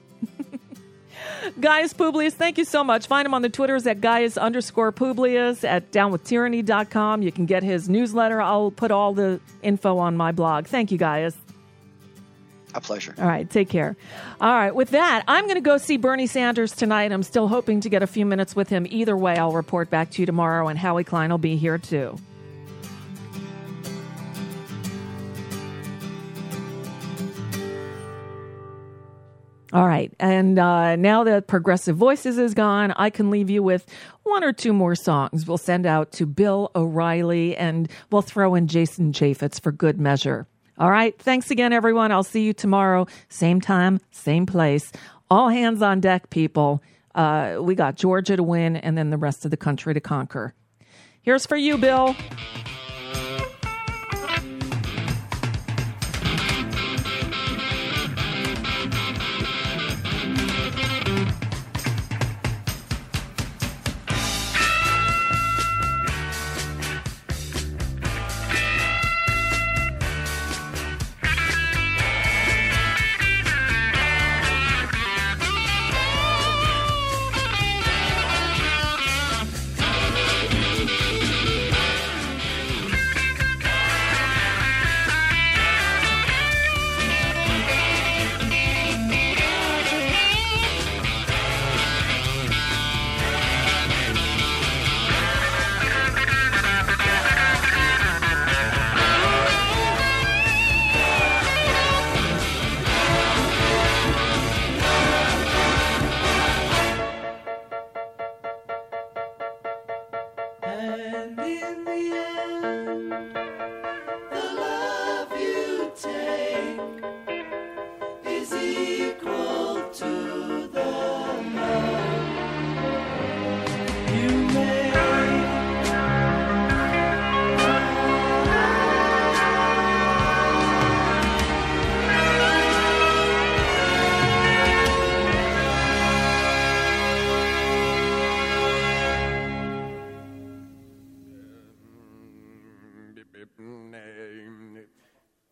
Gaius Publius, thank you so much. Find him on the Twitters at Gaius underscore Publius, at down with tyranny dot com. You can get his newsletter. I'll put all the info on my blog. Thank you, Gaius. A pleasure. All right, take care. All right, with that, I'm going to go see Bernie Sanders tonight. I'm still hoping to get a few minutes with him. Either way, I'll report back to you tomorrow, and Howie Klein will be here too. All right, and uh, now that Progressive Voices is gone, I can leave you with one or two more songs we'll send out to Bill O'Reilly, and we'll throw in Jason Chaffetz for good measure. All right, thanks again, everyone. I'll see you tomorrow, same time, same place. All hands on deck, people. Uh, we got Georgia to win, and then the rest of the country to conquer. Here's for you, Bill.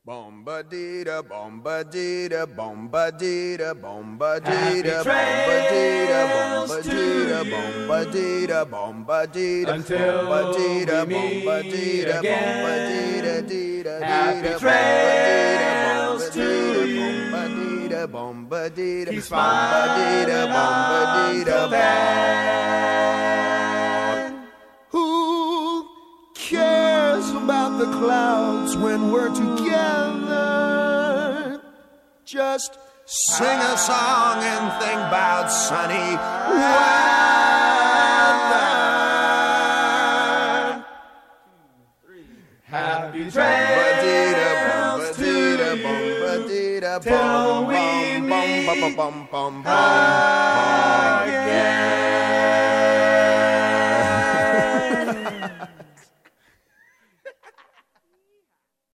Bomba-dee-da, bomba-dee-da, bomba-dee-da, bomba-dee-da, bomba-dee-da, bomba-dee-da, bomba-dee-da, bomba-dee-da, Until bomba-dee-da, we meet bomba-dee-da, again. bomba-dee-da-dee-da, Happy dee-da, trails to bomba-dee-da, bomba-dee-da, Keep bomba-dee-da, smiling bomba-dee-da, until then. Who cares about the clouds when we're together? Just sing a song and think about sunny weather. Happy trails to till we meet again.